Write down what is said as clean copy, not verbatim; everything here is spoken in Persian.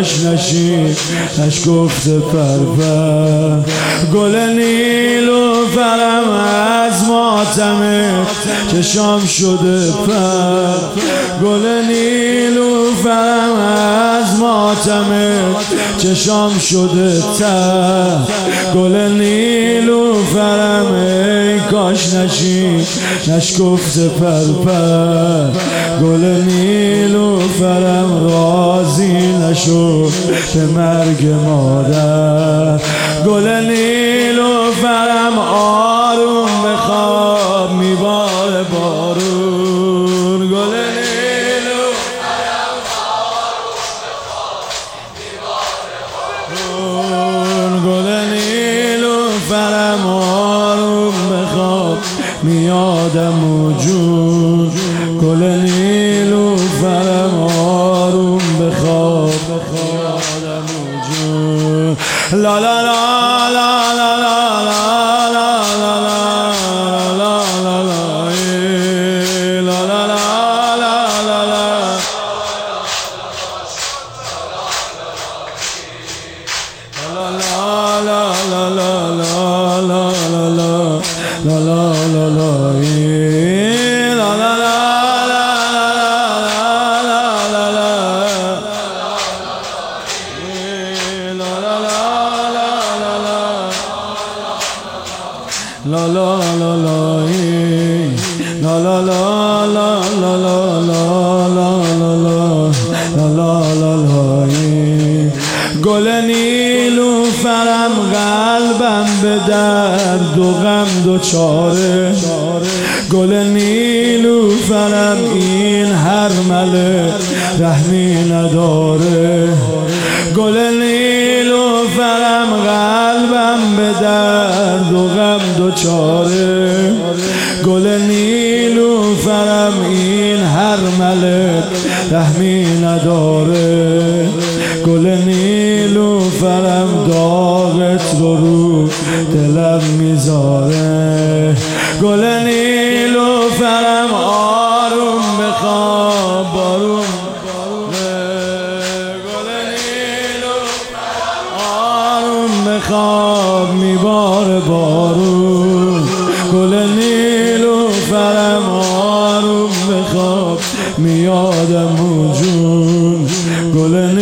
کاش نشین نشکفته پرپر. گل نیلوفرم از ماتمه چشام شده پر. گل نیلوفرم از ماتمه چشام شده تر. گل نیلوفرم ای کاش نشین نشکفته پرپر. گل نیلوفرم راضی نشو به مرگ مادر. گل نیلوفرم آروم بخواب میباره بارون. گل نیلوفرم آروم بخواب میباره بارون. گل نیلوفرم آروم بخواب میادم و جون. گل نیلوفرم آروم بخواب میادم و جون. لا لا لا لا لا لا لا لا لا لا لا la la la la la la la la la la la la la la la. گل نیلوفرم قلبم به درد و غم دوچاره. گل نیلوفرم این هرمله رحمی نداره. گل نیلوفرم قلبم به درد و غم دوچاره. گل نیلوفرم این هرمله رحمی نداره. گل نیلوفرم داغت رو دلم میذاره. گل نیلوفرم آروم بخواب بارون. گل نیلوفرم آروم بخواب میباره بارون. گل نیلوفرم آروم بخواب میادم و جون. گل